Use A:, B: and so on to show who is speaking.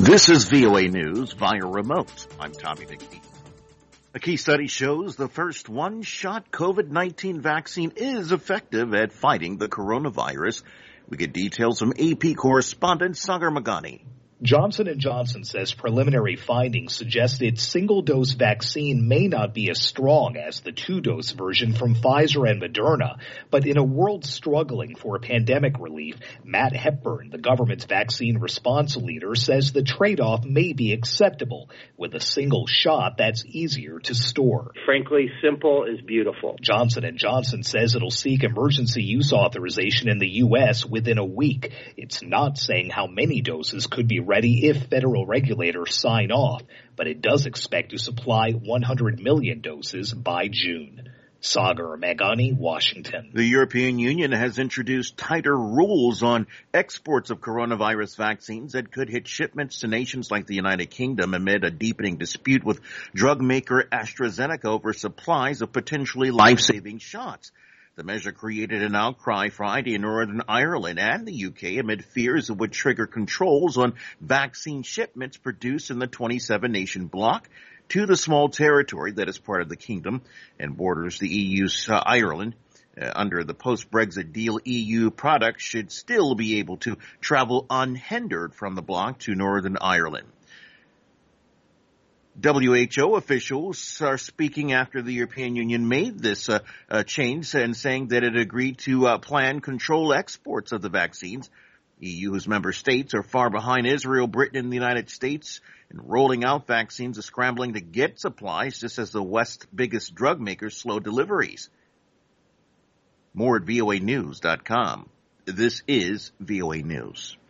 A: This is VOA News via remote. I'm Tommy McNeil. A key study shows the first one-shot COVID-19 vaccine is effective at fighting the coronavirus. We get details from AP correspondent Sagar Magani.
B: Johnson & Johnson says preliminary findings suggest its single-dose vaccine may not be as strong as the two-dose version from Pfizer and Moderna. But in a world struggling for pandemic relief, Matt Hepburn, the government's vaccine response leader, says the trade-off may be acceptable with a single shot that's easier to store.
C: Frankly, simple is beautiful.
B: Johnson & Johnson says it'll seek emergency use authorization in the U.S. within a week. It's not saying how many doses could be ready if federal regulators sign off, but it does expect to supply 100 million doses by June. Sagar Magani, Washington.
A: The European Union has introduced tighter rules on exports of coronavirus vaccines that could hit shipments to nations like the United Kingdom amid a deepening dispute with drug maker AstraZeneca over supplies of potentially life-saving shots. The measure created an outcry Friday in Northern Ireland and the UK amid fears it would trigger controls on vaccine shipments produced in the 27-nation bloc to the small territory that is part of the kingdom and borders the EU's Ireland. Under the post-Brexit deal, EU products should still be able to travel unhindered from the bloc to Northern Ireland. WHO officials are speaking after the European Union made this change and saying that it agreed to plan control exports of the vaccines. EU's member states are far behind Israel, Britain, and the United States in rolling out vaccines and scrambling to get supplies just as the West's biggest drug makers slow deliveries. More at voanews.com. This is VOA News.